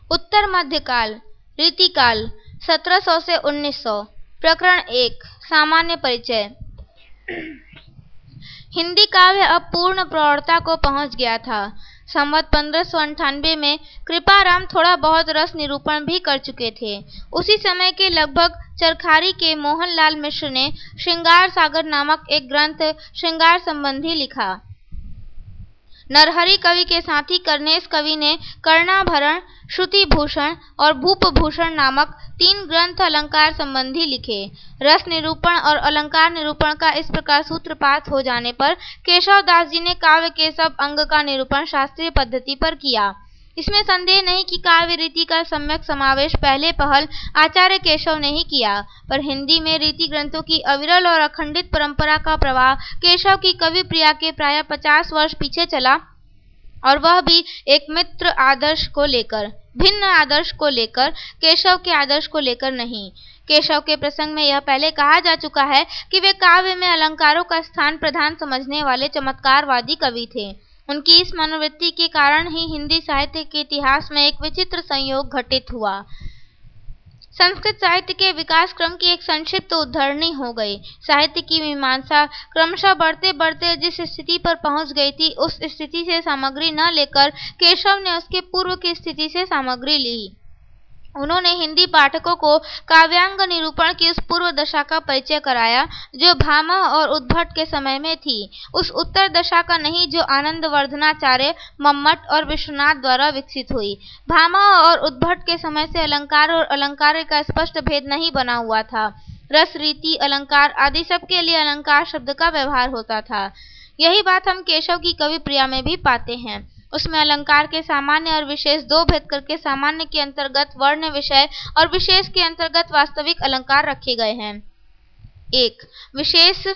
उत्तर मध्यकाल, रीतिकाल 1700 से 1900। प्रकरण 1, सामान्य परिचय। हिंदी काव्य अब पूर्ण प्रौढ़ता को पहुंच गया था। संवत 1598 में कृपाराम थोड़ा बहुत रस निरूपण भी कर चुके थे। उसी समय के लगभग चरखारी के मोहनलाल मिश्र ने श्रृंगार सागर नामक एक ग्रंथ श्रृंगार संबंधी लिखा। नरहरि कवि के साथी करनेश कवि ने कर्णाभरण, श्रुति भूषण और भूपभूषण नामक 3 ग्रंथ अलंकार संबंधी लिखे। रस निरूपण और अलंकार निरूपण का इस प्रकार सूत्रपात हो जाने पर केशव दास जी ने काव्य के सब अंग का निरूपण शास्त्रीय पद्धति पर किया। इसमें संदेह नहीं कि काव्य रीति का सम्यक समावेश पहले पहल आचार्य केशव ने ही किया, पर हिंदी में रीति ग्रंथों की अविरल और अखंडित परंपरा का प्रवाह केशव की कवि प्रिया के प्राय 50 वर्ष पीछे चला, और वह भी एक मित्र आदर्श को लेकर, भिन्न आदर्श को लेकर, केशव के आदर्श को लेकर नहीं। केशव के प्रसंग में यह पहले कहा जा चुका है कि वे काव्य में अलंकारों का स्थान प्रधान समझने वाले चमत्कारवादी कवि थे। उनकी इस मनोवृत्ति के कारण ही हिंदी साहित्य के इतिहास में एक विचित्र संयोग घटित हुआ। संस्कृत साहित्य के विकास क्रम की एक संक्षिप्त उद्धरणी हो गई। साहित्य की मीमांसा क्रमशः बढ़ते बढ़ते जिस स्थिति पर पहुंच गई थी, उस स्थिति से सामग्री न लेकर केशव ने उसके पूर्व की स्थिति से सामग्री ली। उन्होंने हिंदी पाठकों को काव्यांग निरूपण की उस पूर्व दशा का परिचय कराया जो भामह और उद्भट के समय में थी, उस उत्तर दशा का नहीं जो आनंदवर्धनाचार्य, मम्मट और विश्वनाथ द्वारा विकसित हुई। भामह और उद्भट के समय से अलंकार और अलंकार का स्पष्ट भेद नहीं बना हुआ था। रस, रीति, अलंकार आदि सब के लिए अलंकार शब्द का व्यवहार होता था। यही बात हम केशव की कवि प्रिया में भी पाते हैं। उसमें अलंकार के सामान्य और विशेष 2 भेद करके सामान्य के अंतर्गत वर्ण विषय और विशेष के अंतर्गत वास्तविक अलंकार रखे गए हैं। 1. विशेष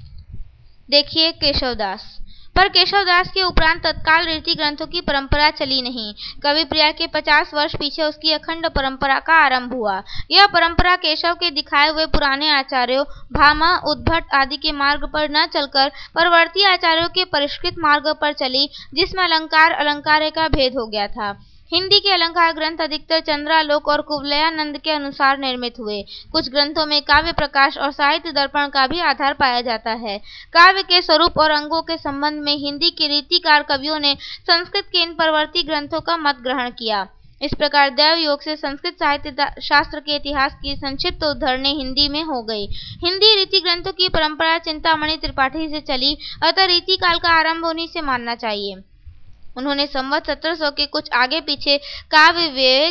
देखिए केशवदास। पर केशवदास के उपरांत तत्काल रीति ग्रंथों की परंपरा चली नहीं। कवि प्रिया के 50 वर्ष पीछे उसकी अखंड परंपरा का आरंभ हुआ। यह परंपरा केशव के दिखाए हुए पुराने आचार्यों भामा, उद्भट आदि के मार्ग पर न चलकर परवर्ती आचार्यों के परिष्कृत मार्ग पर चली, जिसमें अलंकार अलंकार का भेद हो गया था। हिंदी के अलंकार ग्रंथ अधिकतर चंद्रालोक और कुवलयानंद के अनुसार निर्मित हुए। कुछ ग्रंथों में काव्य प्रकाश और साहित्य दर्पण का भी आधार पाया जाता है। काव्य के स्वरूप और अंगों के संबंध में हिंदी के रीतिकार कवियों ने संस्कृत के इन परवर्ती ग्रंथों का मत ग्रहण किया। इस प्रकार दैव योग से संस्कृत साहित्य शास्त्र के इतिहास की संक्षिप्त उद्धरणी हिंदी में हो गई। हिंदी रीति ग्रंथों की परंपरा चिंतामणि त्रिपाठी से चली, अतः रीतिकाल का आरंभ उन्हीं से मानना चाहिए। उन्होंने संवत 1700 के कुछ आगे पीछे काव्य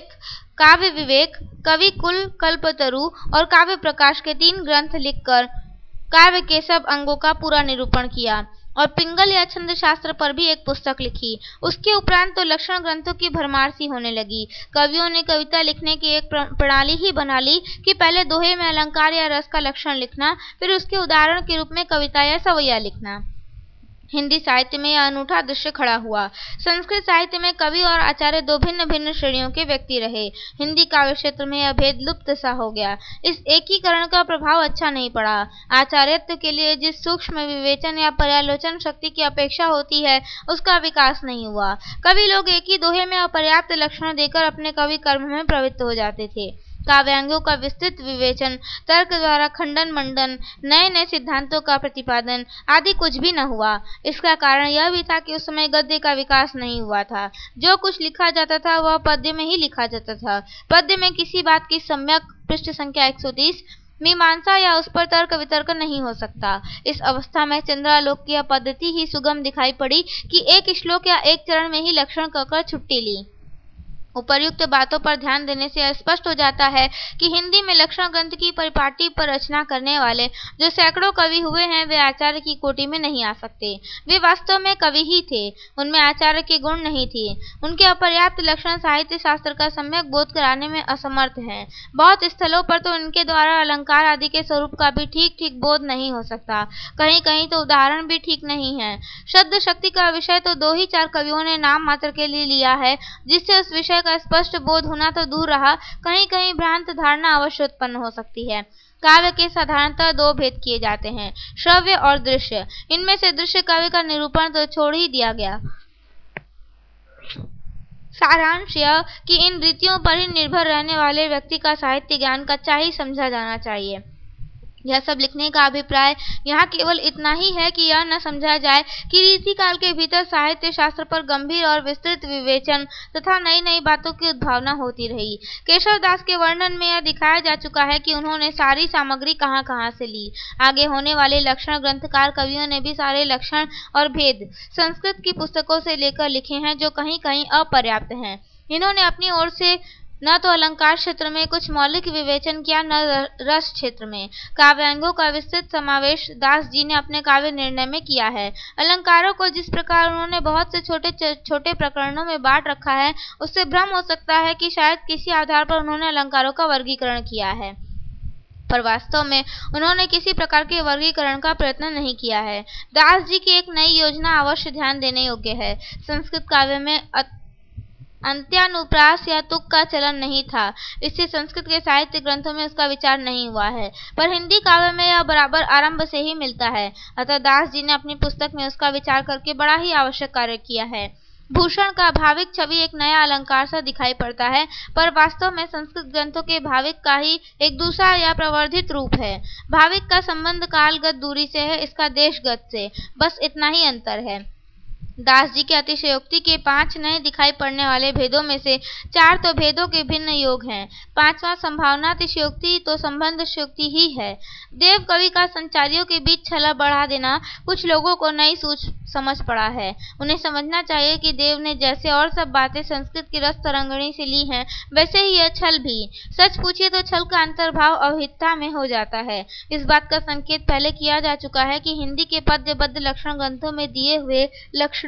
विवेक, कवि कुल, कल्पतरु और काव्य प्रकाश के 3 ग्रंथ लिखकर काव्य के सब अंगों का पूरा निरूपण किया और पिंगल या छंद शास्त्र पर भी एक पुस्तक लिखी। उसके उपरांत तो लक्षण ग्रंथों की भरमार सी होने लगी। कवियों ने कविता लिखने की एक प्रणाली ही बना ली कि पहले दोहे में अलंकार या रस का लक्षण लिखना, फिर उसके उदाहरण के रूप में कविता या सवैया लिखना। हिंदी साहित्य में यह अनूठा दृश्य खड़ा हुआ। संस्कृत साहित्य में कवि और आचार्य 2 भिन्न भिन्न श्रेणियों के व्यक्ति रहे। हिंदी काव्य क्षेत्र में यह भेद लुप्त सा हो गया। इस एकीकरण का प्रभाव अच्छा नहीं पड़ा। आचार्यत्व के लिए जिस सूक्ष्म विवेचन या पर्यालोचन शक्ति की अपेक्षा होती है, उसका विकास नहीं हुआ। कवि लोग एक ही दोहे में अपर्याप्त लक्षण देकर अपने कवि कर्म में प्रवृत्त हो जाते थे। काव्यांगों का विस्तृत विवेचन, तर्क द्वारा खंडन मंडन, नए नए सिद्धांतों का प्रतिपादन आदि कुछ भी न हुआ। इसका कारण यह भी था कि उस समय गद्य का विकास नहीं हुआ था। जो कुछ लिखा जाता था वह पद्य में ही लिखा जाता था। पद्य में किसी बात की सम्यक, पृष्ठ संख्या 130, मीमांसा या उस पर तर्क वितर्क नहीं हो सकता। इस अवस्था में चंद्रालोक की यह पद्धति ही सुगम दिखाई पड़ी कि एक श्लोक या एक चरण में ही लक्षण कहकर छुट्टी ली। उपर्युक्त बातों पर ध्यान देने से स्पष्ट हो जाता है कि हिंदी में लक्षण ग्रंथ की परिपाटी पर रचना करने वाले जो सैकड़ों कवि हुए हैं, वे आचार्य की कोटि में नहीं आ सकते। वे वास्तव में कवि ही थे, उनमें आचार्य के गुण नहीं थे। उनके अपर्याप्त लक्षण साहित्य शास्त्र का सम्यक बोध कराने में असमर्थ हैं। बहुत स्थलों पर तो इनके द्वारा अलंकार आदि के स्वरूप का भी ठीक ठीक बोध नहीं हो सकता। कहीं कहीं तो उदाहरण भी ठीक नहीं है। शब्द शक्ति का विषय तो 2 ही 4 कवियों ने नाम मात्र के लिए लिया है, जिससे उस विषय का स्पष्ट बोध होना तो दूर रहा, कहीं कहीं भ्रांत धारणा अवश्य उत्पन्न हो सकती है। काव्य के साधारणतः 2 भेद किए जाते हैं, श्रव्य और दृश्य। इनमें से दृश्य काव्य का निरूपण तो छोड़ ही दिया गया। सारांश यह कि इन रीतियों पर ही निर्भर रहने वाले व्यक्ति का साहित्य ज्ञान कच्चा ही समझा जाना चाहिए। यह सब लिखने का अभिप्राय यहाँ केवल इतना ही है कि यह न समझा जाए कि रीति काल के भीतर साहित्य शास्त्र पर गंभीर और विस्तृत विवेचन तथा नई नई बातों की उद्भावना होती रही। केशव दास के वर्णन में यह दिखाया जा चुका है कि उन्होंने सारी सामग्री कहाँ कहाँ से ली। आगे होने वाले लक्षण ग्रंथकार कवियों ने भी सारे लक्षण और भेद संस्कृत की पुस्तकों से लेकर लिखे हैं, जो कहीं कहीं अपर्याप्त हैं। इन्होंने अपनी ओर से न तो अलंकार क्षेत्र में कुछ मौलिक विवेचन किया, न रस क्षेत्र में। काव्यांगों का विस्तृत समावेश दास जी ने अपने काव्य निर्णय में किया है। अलंकारों को जिस प्रकार उन्होंने बहुत से छोटे छोटे प्रकरणों में बांट रखा है, उससे भ्रम हो सकता है कि शायद किसी आधार पर उन्होंने अलंकारों का वर्गीकरण किया है, पर वास्तव में उन्होंने किसी प्रकार के वर्गीकरण का प्रयत्न नहीं किया है। दास जी की एक नई योजना अवश्य ध्यान देने योग्य है। संस्कृत काव्य में अंत्यानुप्रास या तुक का चलन नहीं था, इससे संस्कृत के साहित्य ग्रंथों में उसका विचार नहीं हुआ है, पर हिंदी काव्य में यह बराबर आरंभ से ही मिलता है। अतः दास जी ने अपनी पुस्तक में उसका विचार करके बड़ा ही आवश्यक कार्य किया है। भूषण का भाविक छवि एक नया अलंकार सा दिखाई पड़ता है, पर वास्तव में संस्कृत ग्रंथों के भाविक का ही एक दूसरा या प्रवर्धित रूप है। भाविक का संबंध कालगत दूरी से है, इसका देशगत से, बस इतना ही अंतर है। दास जी के अतिशयोक्ति के 5 नए दिखाई पड़ने वाले भेदों में से 4 तो भेदों के भिन्न योग हैं। 5वां संभावनातिशयोक्ति तो संबंधशयोक्ति ही है। देव कवि का संचारियों के बीच छला बढ़ा देना कुछ लोगों को नई सूझ समझ पड़ा है। उन्हें समझना चाहिए कि देव ने जैसे और सब बातें संस्कृत की रस तरंगिणी से ली हैं, वैसे ही यह छल भी। सच पूछिए तो छल का अंतर्भाव अवहितता में हो जाता है। इस बात का संकेत पहले किया जा चुका है कि हिंदी के पद्यबद्ध लक्षण ग्रंथों में दिए हुए लक्षणों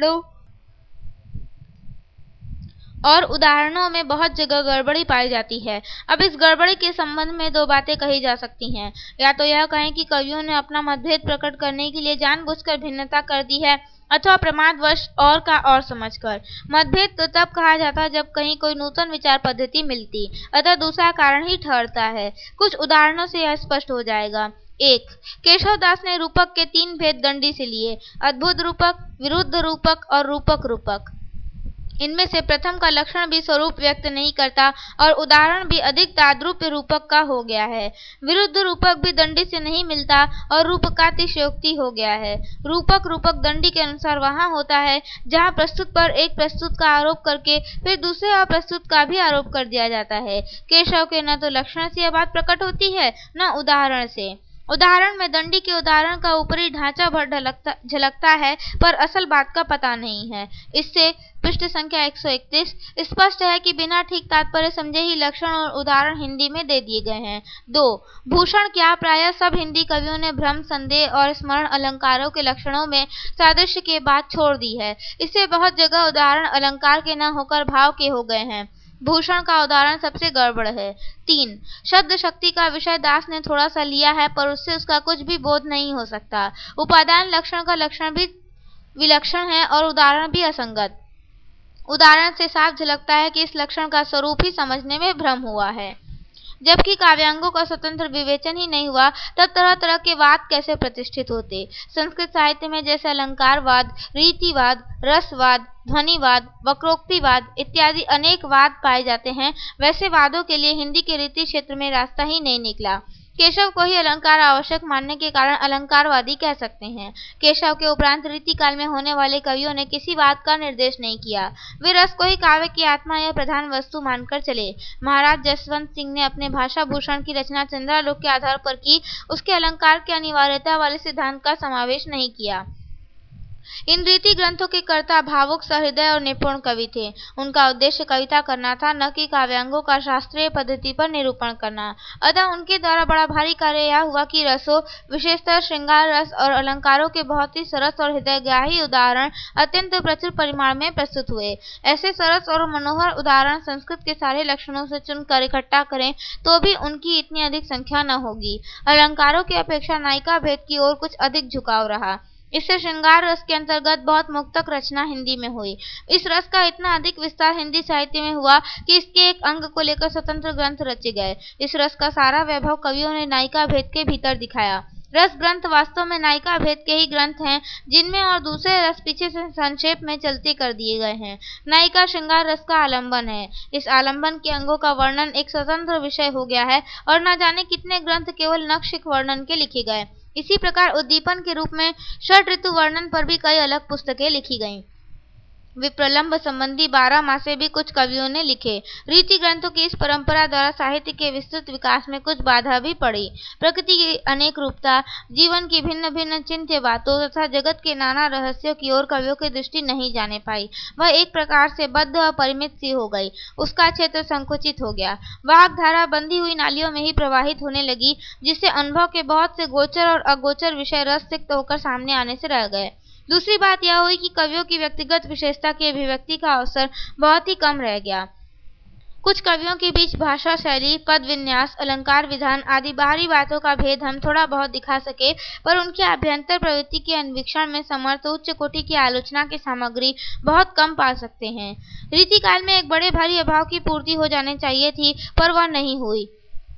और उदाहरणों में बहुत जगह गड़बड़ी पाई जाती है। अब इस गड़बड़ी के संबंध में 2 बातें कही जा सकती हैं। या तो यह कहें कि कवियों ने अपना मतभेद प्रकट करने के लिए जानबूझकर भिन्नता कर दी है, अथवा प्रमादवश और का और समझकर। मतभेद तो तब कहा जाता जब कहीं कोई नूतन विचार पद्धति मिलती, अतः दूसरा कारण ही ठहरता है। कुछ उदाहरणों से यह स्पष्ट हो जाएगा। 1. केशव दास ने रूपक के 3 भेद दंडी से लिए: अद्भुत रूपक, विरुद्ध रूपक और रूपक रूपक। इनमें से प्रथम का लक्षण भी स्वरूप व्यक्त नहीं करता और उदाहरण भी अधिक ताद्रुप्य रूपक का हो गया है। विरुद्ध रूपक भी दंडी से नहीं मिलता और रूपकातिशयोक्ति हो गया है। रूपक रूपक दंडी के अनुसार वहाँ होता है जहाँ प्रस्तुत पर एक प्रस्तुत का आरोप करके फिर दूसरे अप्रस्तुत का भी आरोप कर दिया जाता है। केशव के न तो लक्षण से यह बात प्रकट होती है, न उदाहरण से। उदाहरण में दंडी के उदाहरण का ऊपरी ढांचा भर झलकता है, पर असल बात का पता नहीं है। इससे पृष्ठ संख्या 131 स्पष्ट है कि बिना ठीक तात्पर्य समझे ही लक्षण और उदाहरण हिंदी में दे दिए गए हैं। 2. भूषण क्या प्रायः सब हिंदी कवियों ने भ्रम, संदेह और स्मरण अलंकारों के लक्षणों में सादृश्य के बात छोड़ दी है। इससे बहुत जगह उदाहरण अलंकार के न होकर भाव के हो गए हैं। भूषण का उदाहरण सबसे गड़बड़ है। 3. शब्द शक्ति का विषय दास ने थोड़ा सा लिया है, पर उससे उसका कुछ भी बोध नहीं हो सकता। उपादान लक्षण का लक्षण भी विलक्षण है और उदाहरण भी असंगत। उदाहरण से साफ झलकता है कि इस लक्षण का स्वरूप ही समझने में भ्रम हुआ है। जबकि काव्यांगों का स्वतंत्र विवेचन ही नहीं हुआ, तब तरह तरह के वाद कैसे प्रतिष्ठित होते। संस्कृत साहित्य में जैसे अलंकारवाद, रीतिवाद, रसवाद, ध्वनिवाद, वक्रोक्तिवाद इत्यादि अनेक वाद पाए जाते हैं, वैसे वादों के लिए हिंदी के रीति क्षेत्र में रास्ता ही नहीं निकला। केशव को ही अलंकार आवश्यक मानने के कारण अलंकारवादी कह सकते हैं। केशव के उपरांत रीति काल में होने वाले कवियों ने किसी बात का निर्देश नहीं किया। वे रस को ही काव्य की आत्मा या प्रधान वस्तु मानकर चले। महाराज जसवंत सिंह ने अपने भाषा भूषण की रचना चंद्रालोक के आधार पर की, उसके अलंकार की अनिवार्यता वाले सिद्धांत का समावेश नहीं किया। इन रीति ग्रंथों के कर्ता भावुक, सहृदय और निपुण कवि थे। उनका उद्देश्य कविता करना था, न कि काव्यांगों का शास्त्रीय पद्धति पर निरूपण करना। अतः उनके द्वारा बड़ा भारी कार्य यह हुआ कि रसों, विशेषतर श्रृंगार रस और अलंकारों के बहुत ही सरस और हृदयग्राही उदाहरण अत्यंत प्रचुर परिमाण में प्रस्तुत हुए। ऐसे सरस और मनोहर उदाहरण संस्कृत के सारे लक्षणों से चुनकर इकट्ठा करें तो भी उनकी इतनी अधिक संख्या न होगी। अलंकारों की अपेक्षा नायिका भेद की ओर कुछ अधिक झुकाव रहा। इससे श्रृंगार रस के अंतर्गत बहुत मुक्तक रचना हिंदी में हुई। इस रस का इतना अधिक विस्तार हिंदी साहित्य में हुआ कि इसके एक अंग को लेकर स्वतंत्र ग्रंथ रचे गए। इस रस का सारा वैभव कवियों ने नायिका भेद के भीतर दिखाया। रस ग्रंथ वास्तव में नायिका भेद के ही ग्रंथ हैं, जिनमें और दूसरे रस पीछे से संक्षेप में चलते कर दिए गए हैं। नायिका श्रृंगार रस का आलंबन है। इस आलंबन के अंगों का वर्णन एक स्वतंत्र विषय हो गया है और न जाने कितने ग्रंथ केवल नक्षिक वर्णन के लिखे गए। इसी प्रकार उद्दीपन के रूप में षट ऋतु वर्णन पर भी कई अलग पुस्तकें लिखी गईं। विप्रलंब संबंधी 12 मासे भी कुछ कवियों ने लिखे। रीति ग्रंथों की इस परंपरा द्वारा साहित्य के विस्तृत विकास में कुछ बाधा भी पड़ी। प्रकृति की अनेक रूपता, जीवन की भिन्न भिन्न चिंत्य बातों तथा जगत के नाना रहस्यों की ओर कवियों की दृष्टि नहीं जाने पाई। वह एक प्रकार से बद्ध और परिमित सी हो गई। उसका क्षेत्र संकुचित हो गया। वाक धारा बंधी हुई नालियों में ही प्रवाहित होने लगी, जिससे अनुभव के बहुत से गोचर और अगोचर विषय रस सिक्त होकर सामने आने से रह गए। दूसरी बात यह हुई कि कवियों की व्यक्तिगत विशेषता की अभिव्यक्ति का अवसर बहुत ही कम रह गया। कुछ कवियों के बीच भाषा शैली, पद विन्यास, अलंकार विधान आदि बाहरी बातों का भेद हम थोड़ा बहुत दिखा सके, पर उनकी आभ्यंतर प्रवृत्ति के अन्वेषण में समर्थ उच्च कोटि की आलोचना की सामग्री बहुत कम पा सकते हैं। रीतिकाल में एक बड़े भारी अभाव की पूर्ति हो जानी चाहिए थी, पर वह नहीं हुई।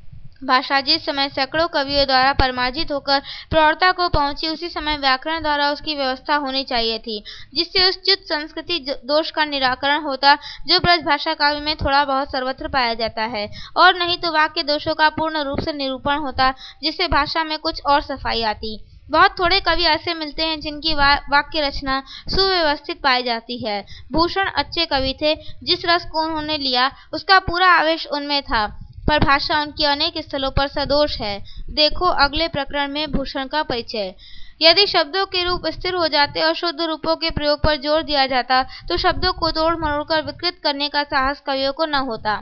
भाषा जिस समय सैकड़ों कवियों द्वारा परिमार्जित होकर प्रौढ़ता को पहुंची, उसी समय व्याकरण द्वारा उसकी व्यवस्था होनी चाहिए थी, जिससे उस च्युत संस्कृति दोष का निराकरण होता जो ब्रज भाषा काव्य में थोड़ा बहुत सर्वत्र पाया जाता है, और नहीं तो वाक्य दोषों का पूर्ण रूप से निरूपण होता, जिससे भाषा में कुछ और सफाई आती। बहुत थोड़े कवि ऐसे मिलते हैं जिनकी वाक्य रचना सुव्यवस्थित पाई जाती है। भूषण अच्छे कवि थे। जिस रस को उन्होंने लिया उसका पूरा आवेश उनमें था, पर भाषा उनकी अनेक स्थलों पर सदोष है। देखो अगले प्रकरण में भूषण का परिचय। यदि शब्दों के रूप स्थिर हो जाते और शुद्ध रूपों के प्रयोग पर जोर दिया जाता, तो शब्दों को तोड़ मरोड़ कर विकृत करने का साहस कवियों को न होता,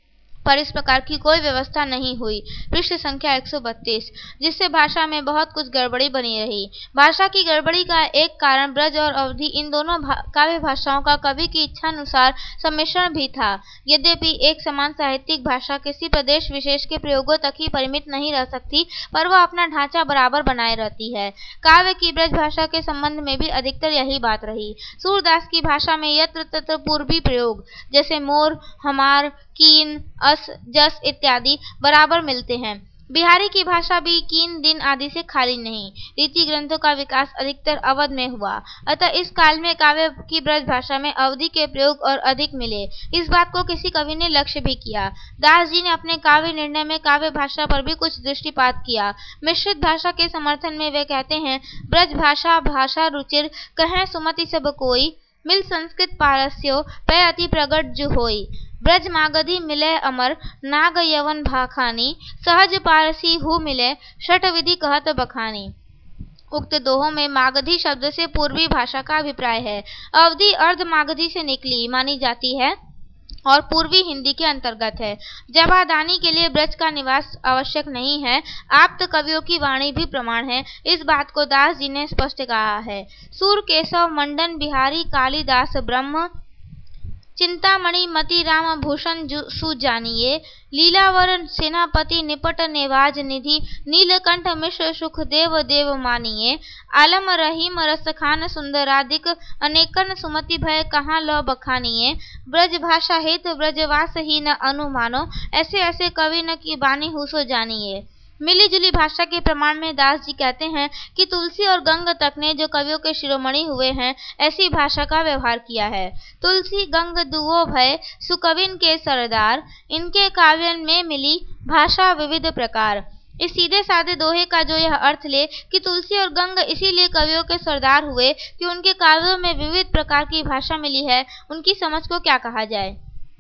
पर इस प्रकार की कोई व्यवस्था नहीं हुई। पृष्ठ संख्या 132, जिससे भाषा में बहुत कुछ गड़बड़ी बनी रही। भाषा की गड़बड़ी का एक कारण ब्रज और अवधि इन दोनों काव्य भाषाओं का कवि की इच्छानुसार सम्मिश्रण भी था। यद्यपि एक समान साहित्यिक भाषा किसी प्रदेश विशेष के प्रयोगों तक ही परिमित नहीं रह सकती, पर वह अपना ढांचा बराबर बनाए रहती है। काव्य की ब्रज भाषा के संबंध में भी अधिकतर यही बात रही। सूरदास की भाषा में यत्र तत्र पूर्वी प्रयोग, जैसे मोर, हमार, कीन, अस, जस इत्यादि बराबर मिलते हैं। बिहारी की भाषा भी कीन, दिन आदि से खाली नहीं। रीति ग्रंथों का विकास अधिकतर अवध में हुआ, अतः इस काल में काव्य की ब्रज भाषा में अवधि के प्रयोग और अधिक मिले। इस बात को किसी कवि ने लक्ष्य भी किया। दास जी ने अपने काव्य निर्णय में काव्य भाषा पर भी कुछ दृष्टिपात किया। मिश्रित भाषा के समर्थन में वे कहते हैं, ब्रज भाषा भाषा रुचिर, कहें सुमति सब कोई, मिल संस्कृत पारस्यो, पै अति प्रगट जो होई। ब्रज मागधी मिले अमर, नाग यवन भाखानी, सहज पारसी हु मिले, षट विधि कहत बखानी। उक्त दोहों में मागधी शब्द से पूर्वी भाषा का अभिप्राय है। अवधि अर्ध मागधी से निकली मानी जाती है और पूर्वी हिंदी के अंतर्गत है। जबादानी के लिए ब्रज का निवास आवश्यक नहीं है। आप्त कवियों की वाणी भी प्रमाण है। इस बात को दास जी ने स्पष्ट कहा है। सूर केशव मंडन बिहारी कालिदास ब्रह्म, चिंतामणि मति राम भूषण सुजानिए, लीलावर सेनापति निपट नेवाज निधि, नीलकंठ मिश्र सुखदेव देव मानिए, आलम रहीम रसखान सुंदरादिक, अनेकन सुमति भय कहाँ ल बखानिए, ब्रज भाषा हेत ब्रजवास ही न अनुमानो, ऐसे ऐसे कवि न की बानी हुसो जानिए। मिली जुली भाषा के प्रमाण में दास जी कहते हैं कि तुलसी और गंग तक ने जो कवियों के शिरोमणि हुए हैं, ऐसी भाषा का व्यवहार किया है। तुलसी गंग दुओ भय सुकविन के सरदार, इनके काव्यन में मिली भाषा विविध प्रकार। इस सीधे साधे दोहे का जो यह अर्थ ले कि तुलसी और गंग इसीलिए कवियों के सरदार हुए कि उनके काव्यों में विविध प्रकार की भाषा मिली है, उनकी समझ को क्या कहा जाए।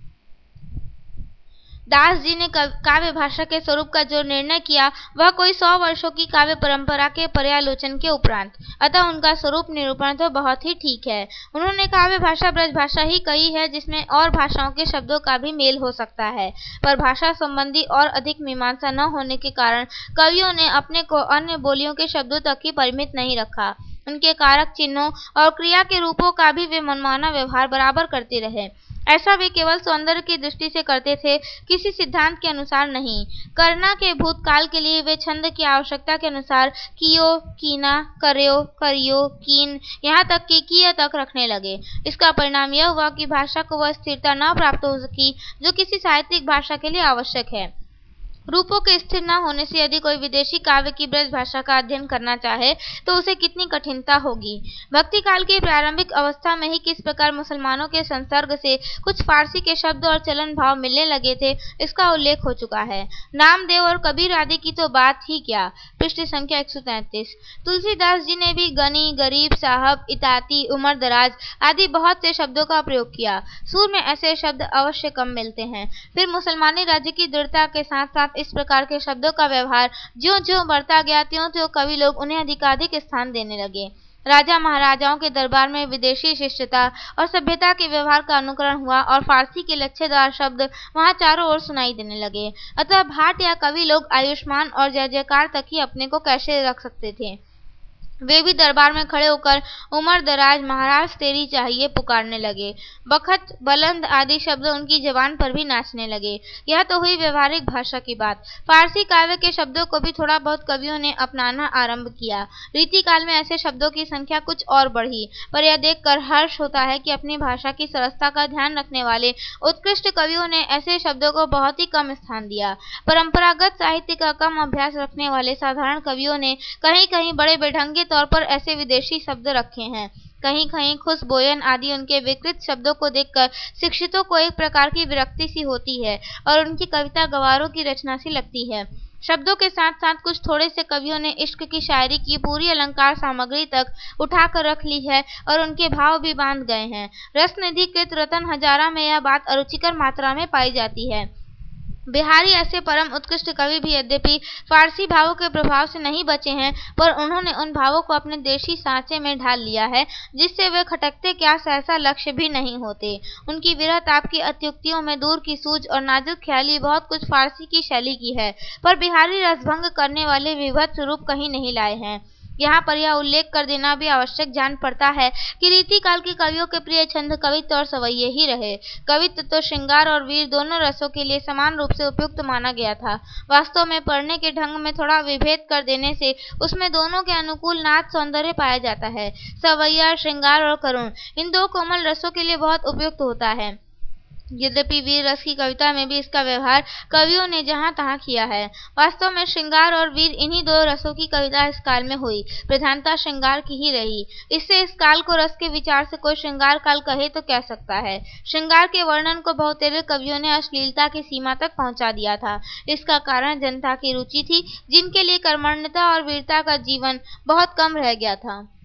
दास जी ने काव्य भाषा के स्वरूप का जो निर्णय किया वह कोई 100 वर्षों की काव्य परंपरा के पर्यालोचन के उपरांत, अतः उनका स्वरूप निरूपण तो बहुत ही ठीक है। उन्होंने काव्य भाषा ब्रज भाषा ही कही है, जिसमें और भाषाओं के शब्दों का भी मेल हो सकता है, पर भाषा संबंधी और अधिक मीमांसा न होने के कारण कवियों ने अपने को अन्य बोलियों के शब्दों तक ही परिमित नहीं रखा। उनके कारक चिन्हों और क्रिया के रूपों का भी वे मनमाना व्यवहार बराबर करते रहे। ऐसा वे केवल सौंदर्य की दृष्टि से करते थे, किसी सिद्धांत के अनुसार नहीं। करना के भूतकाल के लिए वे छंद की आवश्यकता के अनुसार कियो, कीना, करयो, करियो, कीन, यहाँ तक कि किया तक रखने लगे। इसका परिणाम यह हुआ कि भाषा को वह स्थिरता न प्राप्त हो सकी जो किसी साहित्यिक भाषा के लिए आवश्यक है। रूपों के स्थिर न होने से यदि कोई विदेशी काव्य की ब्रज भाषा का अध्ययन करना चाहे तो उसे कितनी कठिनता होगी। भक्ति काल की प्रारंभिक अवस्था में ही किस प्रकार मुसलमानों के संसर्ग से कुछ फारसी के शब्द और चलन भाव मिलने लगे थे, इसका उल्लेख हो चुका है। नामदेव और कबीर आदि की तो बात ही क्या। पृष्ठ संख्या 133। तुलसीदास जी ने भी गनी, गरीब, साहब, इताती, उमर दराज आदि बहुत से शब्दों का प्रयोग किया। सूर में ऐसे शब्द अवश्य कम मिलते हैं। फिर मुसलमानी राज्य की दृढ़ता के साथ साथ इस प्रकार के शब्दों का व्यवहार ज्यों-ज्यों बढ़ता गया, त्यों-त्यों कवि लोग उन्हें अधिकाधिक स्थान देने लगे। राजा महाराजाओं के दरबार में विदेशी शिष्टता और सभ्यता के व्यवहार का अनुकरण हुआ और फारसी के लच्छेदार शब्द वहां चारों ओर सुनाई देने लगे। अतः भाट या कवि लोग आयुष्मान और जय जयकार तक ही अपने को कैसे रख सकते थे। वे भी दरबार में खड़े होकर उमर दराज, महाराज तेरी चाहिए पुकारने लगे। बखत, बुलंद आदि शब्द उनकी जबान पर भी नाचने लगे। यह तो हुई व्यवहारिक भाषा की बात। फारसी काव्य के शब्दों को भी थोड़ा बहुत कवियों ने अपनाना आरंभ किया। रीति काल में ऐसे शब्दों की संख्या कुछ और बढ़ी, पर यह देखकर हर्ष होता है कि अपनी भाषा की सरसता का ध्यान रखने वाले उत्कृष्ट कवियों ने ऐसे शब्दों को बहुत ही कम स्थान दिया। परंपरागत साहित्य का कम अभ्यास रखने वाले साधारण कवियों ने कहीं कहीं बड़े बेढंगे तौर पर ऐसे विदेशी शब्द रखे हैं। कहीं कहीं खुश, बोयन आदि उनके विकृत शब्दों को देखकर शिक्षितों को एक प्रकार की विरक्ति सी होती है और उनकी कविता गवारों की रचना सी लगती है। शब्दों के साथ साथ कुछ थोड़े से कवियों ने इश्क की शायरी की पूरी अलंकार सामग्री तक उठाकर रख ली है और उनके भाव भी बांध गए हैं। रसनिधि कृत रतन हजारा में यह बात अरुचिकर मात्रा में पाई जाती है। बिहारी ऐसे परम उत्कृष्ट कवि भी यद्यपि फारसी भावों के प्रभाव से नहीं बचे हैं, पर उन्होंने उन भावों को अपने देशी सांचे में ढाल लिया है, जिससे वे खटकते क्या सहसा लक्ष्य भी नहीं होते। उनकी विरह ताप की अत्युक्तियों में दूर की सूझ और नाजुक ख्याली बहुत कुछ फारसी की शैली की है, पर बिहारी रसभंग करने वाले विभत्स रूप कहीं नहीं लाए हैं। यहाँ पर यह उल्लेख कर देना भी आवश्यक जान पड़ता है कि रीति काल के कवियों के प्रिय छंद कवित्व और सवैये ही रहे। कवित्व तो श्रृंगार और वीर दोनों रसों के लिए समान रूप से उपयुक्त माना गया था। वास्तव में पढ़ने के ढंग में थोड़ा विभेद कर देने से उसमें दोनों के अनुकूल नाच सौंदर्य पाया जाता है। सवैया, श्रृंगार और करुण इन दो कोमल रसों के लिए बहुत उपयुक्त होता है। यद्यपि वीर रस की कविता में भी इसका व्यवहार कवियों ने जहां तहां किया है। वास्तव में श्रृंगार और वीर इन्हीं दो रसों की कविता इस काल में हुई। प्रधानता श्रृंगार की ही रही। इससे इस काल को रस के विचार से कोई श्रृंगार काल कहे तो कह सकता है। श्रृंगार के वर्णन को बहुतेरे कवियों ने अश्लीलता की सीमा तक पहुंचा दिया था। इसका कारण जनता की रुचि थी, जिनके लिए कर्मण्यता और वीरता का जीवन बहुत कम रह गया था।